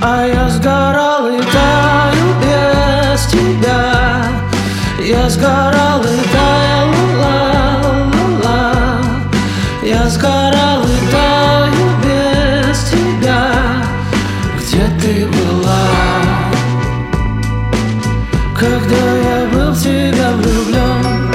А я сгорал и таю без тебя. Я сгорал и таял, ла-ла-ла. Я сгорал и таю без тебя. Где ты была, когда я был в тебя влюблен?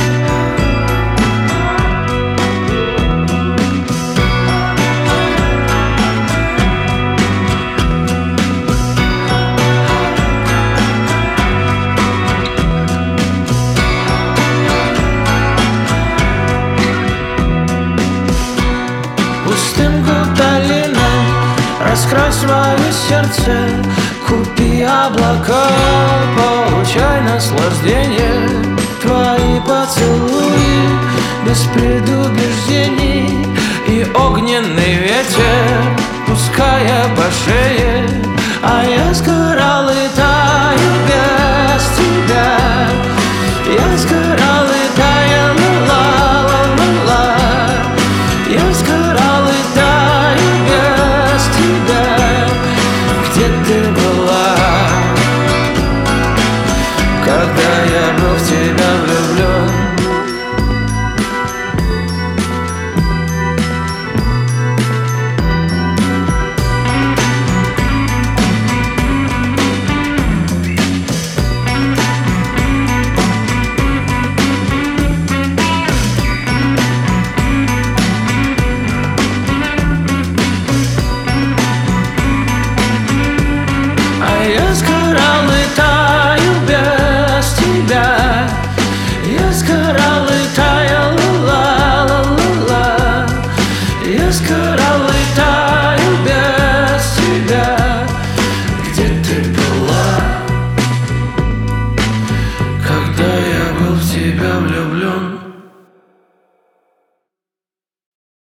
Пустым гуталином раскрась мое сердце, купи облака, получай наслаждение. Твои поцелуи без предубеждений и огненный ветер, пуская по шее. А я сгорал и таю без тебя. Я сгорал и таял, ла-ла-ла-ла. Я сгорал и таю без тебя. Где ты была, когда я был в тебя влюблен? Я сгорал и таю без тебя. Я сгорал и таял, ла-ла-ла-ла. Я сгорал.